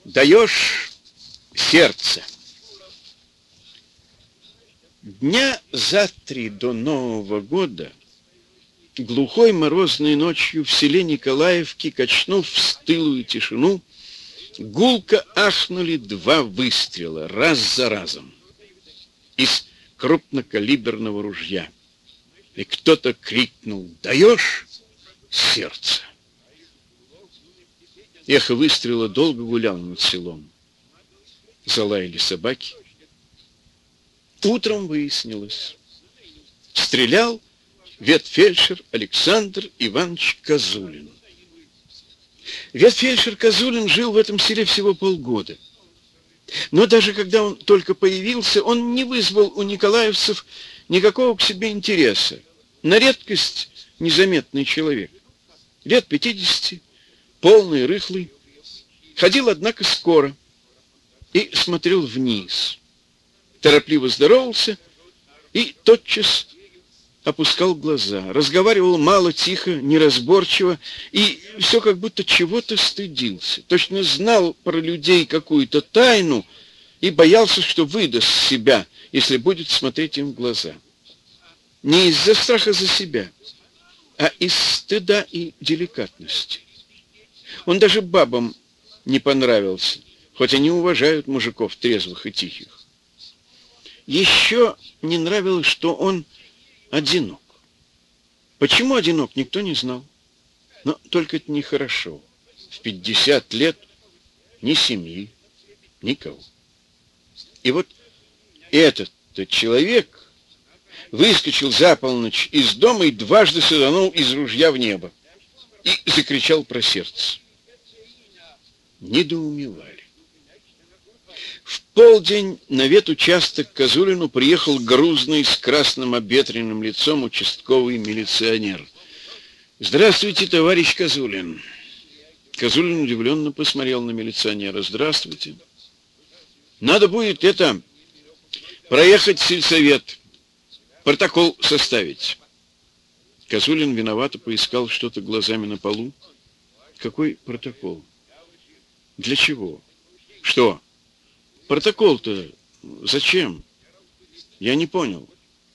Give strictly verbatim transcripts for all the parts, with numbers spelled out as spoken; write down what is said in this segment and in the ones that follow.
Даешь сердце. Дня за три до Нового года, глухой морозной ночью в селе Николаевки, качнув стылую тишину, гулко ахнули два выстрела раз за разом из крупнокалиберного ружья. И кто-то крикнул: «Даешь сердце!» Эхо выстрела долго гуляло над селом. Залаяли собаки. Утром выяснилось: стрелял ветфельдшер Александр Иванович Козулин. Ветфельдшер Козулин жил в этом селе всего полгода. Но даже когда он только появился, он не вызвал у николаевцев никакого к себе интереса. На редкость незаметный человек. Лет пятидесяти, полный, рыхлый. Ходил, однако, скоро и смотрел вниз. Торопливо здоровался и тотчас опускал глаза. Разговаривал мало, тихо, неразборчиво, и все как будто чего-то стыдился. Точно знал про людей какую-то тайну и боялся, что выдаст себя, если будет смотреть им в глаза. Не из-за страха за себя, а из стыда и деликатности. Он даже бабам не понравился, хоть они уважают мужиков трезвых и тихих. Еще не нравилось, что он одинок. Почему одинок, никто не знал. Но только это нехорошо. В пятьдесят лет ни семьи, никого. И вот этот-то человек выскочил за полночь из дома и дважды саданул из ружья в небо и закричал про сердце. Недоумевали. В полдень на ветучасток к Козулину приехал грузный с красным обветренным лицом участковый милиционер. «Здравствуйте, товарищ Козулин». Козулин удивленно посмотрел на милиционера. «Здравствуйте. Надо будет это проехать в сельсовет, протокол составить». Козулин виновато поискал что-то глазами на полу. «Какой протокол? Для чего? Что? Протокол-то зачем? Я не понял».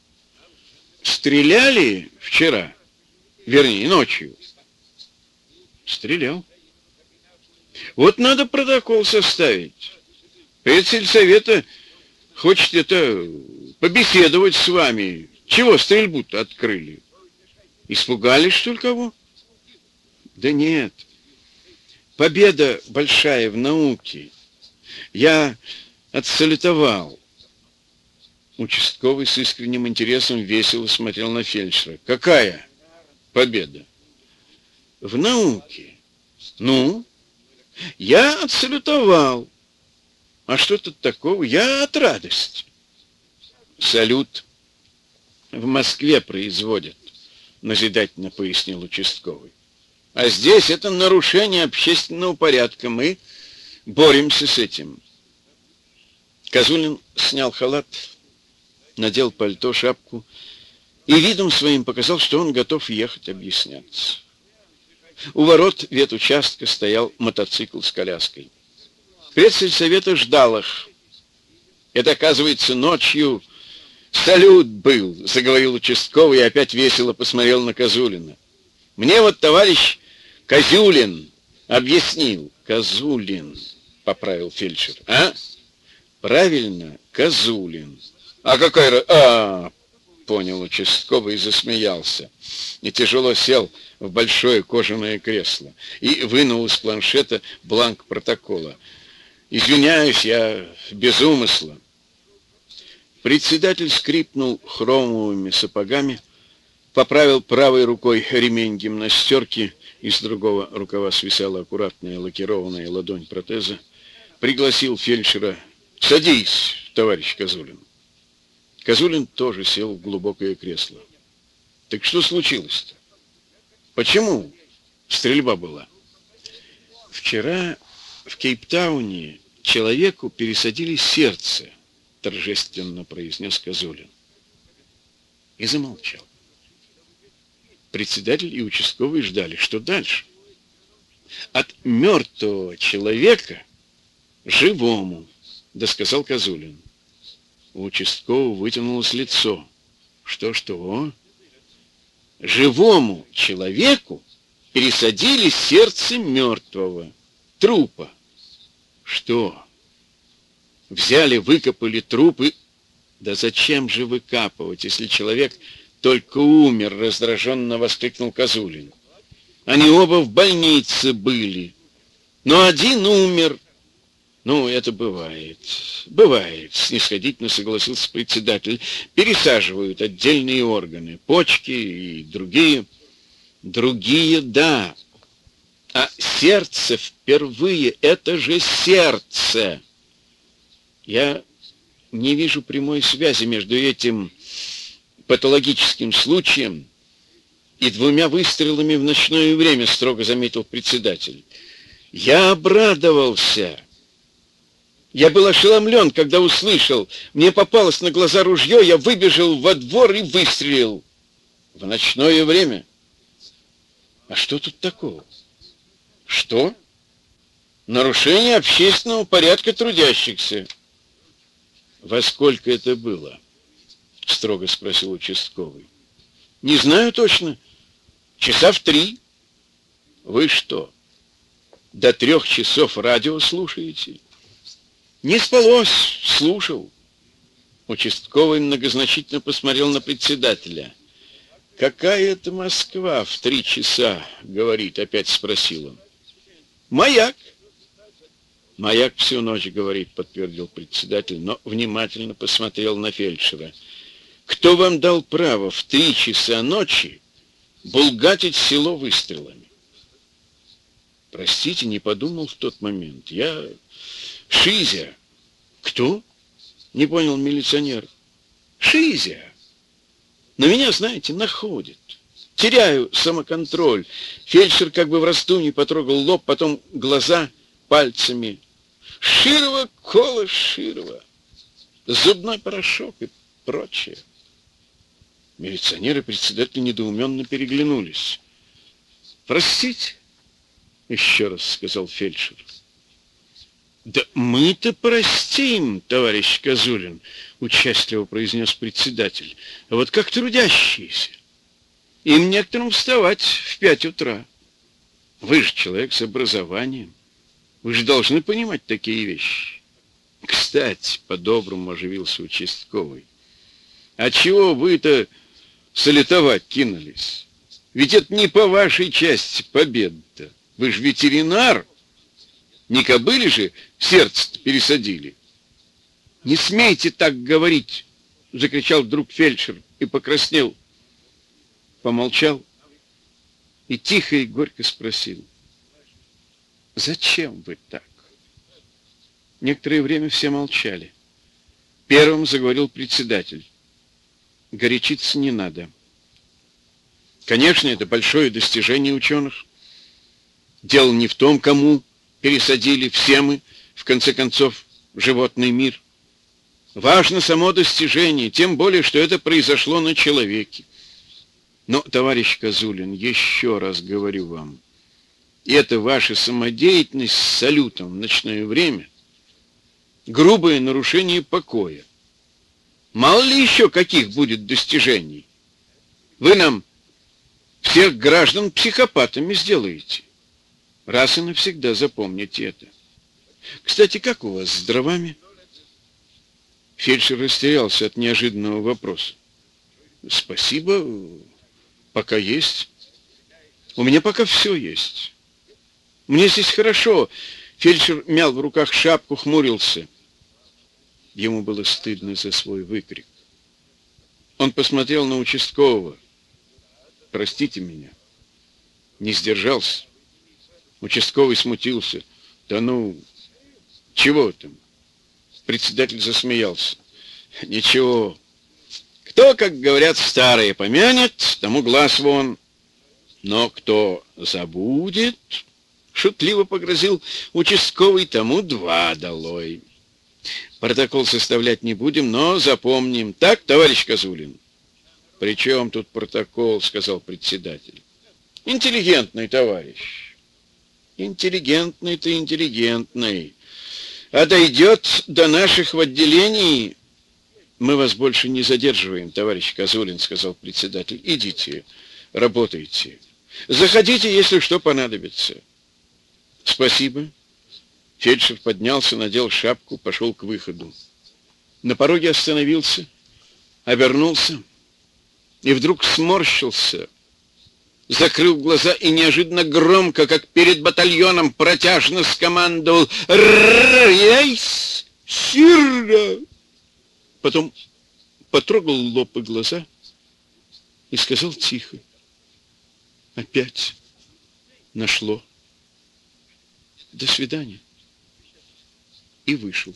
«Стреляли вчера? Вернее, ночью?» «Стрелял». «Вот надо протокол составить. Предсельсовета хочет это побеседовать с вами. Чего стрельбу-то открыли? Испугались, что ли, кого?» «Да нет. Победа большая в науке. Я отсалютовал». Участковый с искренним интересом весело смотрел на фельдшера. «Какая победа?» «В науке». «Ну, я отсалютовал. А что тут такого? Я от радости». «Салют в Москве производят», назидательно пояснил участковый. «А здесь это нарушение общественного порядка. Мы боремся с этим». Козулин снял халат, надел пальто, шапку и видом своим показал, что он готов ехать объясняться. У ворот ветучастка стоял мотоцикл с коляской. Предсельсовета ждал их. «Это, оказывается, ночью салют был», — заговорил участковый и опять весело посмотрел на Козулина. «Мне вот товарищ Козюлин объяснил». «Козулин», — поправил фельдшер. «А? Правильно, Козулин». «А какая... А, понял участковый и засмеялся. И тяжело сел в большое кожаное кресло и вынул из планшета бланк протокола. «Извиняюсь, я без умысла». Председатель скрипнул хромовыми сапогами, поправил правой рукой ремень гимнастерки, из другого рукава свисала аккуратная лакированная ладонь протеза, пригласил фельдшера: «Садись, товарищ Козулин». Козулин тоже сел в глубокое кресло. «Так что случилось-то? Почему стрельба была?» «Вчера в Кейптауне человеку пересадили сердце», торжественно произнес Козулин. И замолчал. Председатель и участковый ждали, что дальше. От мертвого человека Живому, досказал Козулин. У участкового вытянулось лицо. Что-что? Живому человеку пересадили сердце мертвого, трупа. Что? Взяли, выкопали трупы. Да зачем же выкапывать, если человек только умер, раздраженно воскликнул Козулин. Они оба в больнице были, но один умер. Ну, это бывает. Бывает, снисходительно согласился председатель. Пересаживают отдельные органы, почки и другие. Другие, да. А сердце впервые, это же сердце. Я не вижу прямой связи между этим патологическим случаем и двумя выстрелами в ночное время, строго заметил председатель. Я обрадовался. Я был ошеломлен, когда услышал. Мне попалось на глаза ружье, я выбежал во двор и выстрелил. В ночное время. А что тут такого? Что? Нарушение общественного порядка трудящихся. Во сколько это было? Строго спросил участковый. Не знаю точно. Часа в три. Вы что, до трех часов радио слушаете? Не спалось, слушал. Участковый многозначительно посмотрел на председателя. Какая это Москва в три часа, говорит, опять спросил он. Маяк. Маяк всю ночь говорит, подтвердил председатель, но внимательно посмотрел на фельдшера. Кто вам дал право в три часа ночи булгатить село выстрелами? Простите, не подумал в тот момент. Я... Шизя. Кто? Не понял милиционер. Шизя. Но меня, знаете, находит. Теряю самоконтроль. Фельдшер как бы в раздумье потрогал лоб, потом глаза пальцами. Широва, кола Широва. Зубной порошок и прочее. Милиционеры и председатель недоуменно переглянулись. Простите, еще раз сказал фельдшер. Да мы-то простим, товарищ Козулин, участливо произнес председатель. А вот как трудящиеся? Им некоторым вставать в пять утра. Вы же человек с образованием. Вы же должны понимать такие вещи. Кстати, по-доброму оживился участковый. А чего вы-то салютовать кинулись? Ведь это не по вашей части победа-то. Вы же ветеринар. Не кобыли же сердце пересадили. Не смейте так говорить, закричал вдруг фельдшер и покраснел. Помолчал и тихо и горько спросил. Зачем вы так? Некоторое время все молчали. Первым заговорил председатель. Горячиться не надо. Конечно, это большое достижение ученых. Дело не в том, кому пересадили, все мы, в конце концов, животный мир. Важно само достижение, тем более, что это произошло на человеке. Но, товарищ Козулин, еще раз говорю вам, это ваша самодеятельность с салютом в ночное время — грубое нарушение покоя. Мало ли еще каких будет достижений. Вы нам всех граждан психопатами сделаете. Раз и навсегда запомните это. Кстати, как у вас с дровами? Фельдшер растерялся от неожиданного вопроса. Спасибо, пока есть. У меня пока все есть. Мне здесь хорошо. Фельдшер мял в руках шапку, хмурился. Ему было стыдно за свой выкрик. Он посмотрел на участкового. Простите меня. Не сдержался. Участковый смутился. Да ну, чего там? Председатель засмеялся. Ничего. Кто, как говорят старые, помянет, тому глаз вон. Но кто забудет, шутливо погрозил участковый, тому два долой. Протокол составлять не будем, но запомним. Так, товарищ Козулин? При чем тут протокол, сказал председатель. Интеллигентный товарищ. Интеллигентный ты, интеллигентный. А дойдет до наших в отделении, мы вас больше не задерживаем, товарищ Козулин, сказал председатель. Идите, работайте. Заходите, если что понадобится. Спасибо. Фельдшер поднялся, надел шапку, пошел к выходу. На пороге остановился, обернулся и вдруг сморщился, закрыл глаза и неожиданно громко, как перед батальоном, протяжно скомандовал «Рейс! Сирра!». Потом потрогал лоб и глаза и сказал тихо: «Опять нашло. До свидания». И вышел.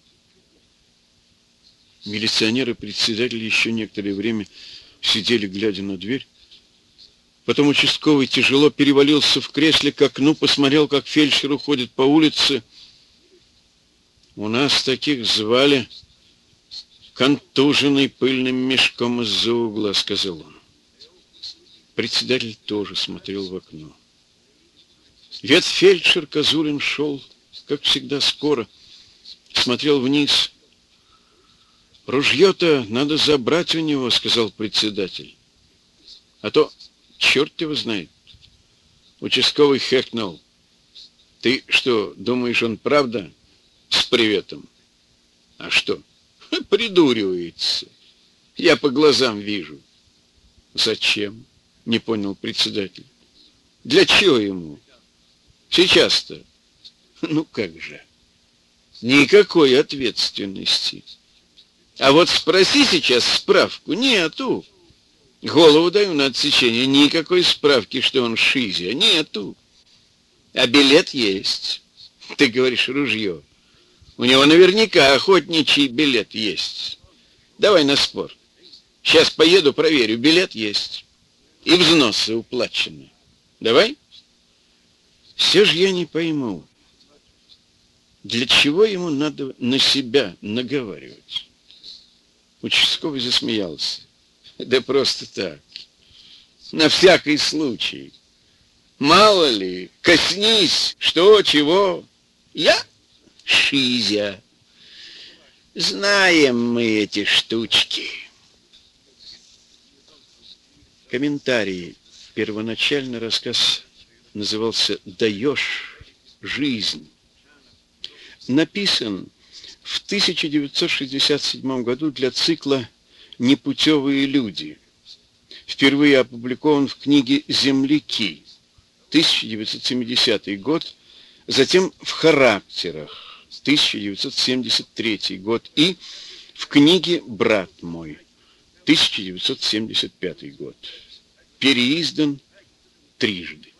Милиционер и председатель еще некоторое время сидели, глядя на дверь. Потом участковый тяжело перевалился в кресле к окну, посмотрел, как фельдшер уходит по улице. «У нас таких звали контуженный пыльным мешком из-за угла», — сказал он. Председатель тоже смотрел в окно. Ветфельдшер Козулин шел, как всегда, скоро, смотрел вниз. «Ружье-то надо забрать у него», — сказал председатель. «А то черт его знает». Участковый хэкнул. «Ты что, думаешь, он правда с приветом?» «А что?» «Придуривается. Я по глазам вижу». «Зачем?» — не понял председатель. «Для чего ему? Сейчас-то». «Ну как же. Никакой ответственности. А вот спроси сейчас справку. Нету. Голову даю на отсечение. Никакой справки, что он шизя. Нету. А билет есть. Ты говоришь, ружье. У него наверняка охотничий билет есть. Давай на спор. Сейчас поеду, проверю. Билет есть. И взносы уплачены. Давай? Все же я не пойму. Для чего ему надо на себя наговаривать? Участковый засмеялся. Да просто так. На всякий случай. Мало ли, коснись, что, чего. Я шизя. Знаем мы эти штучки. Комментарий. Первоначально рассказ назывался «Даешь жизнь». Написан в тысяча девятьсот шестьдесят седьмом году для цикла «Непутевые люди». Впервые опубликован в книге «Земляки», тысяча девятьсот семидесятый год, затем в «Характерах», тысяча девятьсот семьдесят третий год, и в книге «Брат мой», тысяча девятьсот семьдесят пятый год. Переиздан трижды.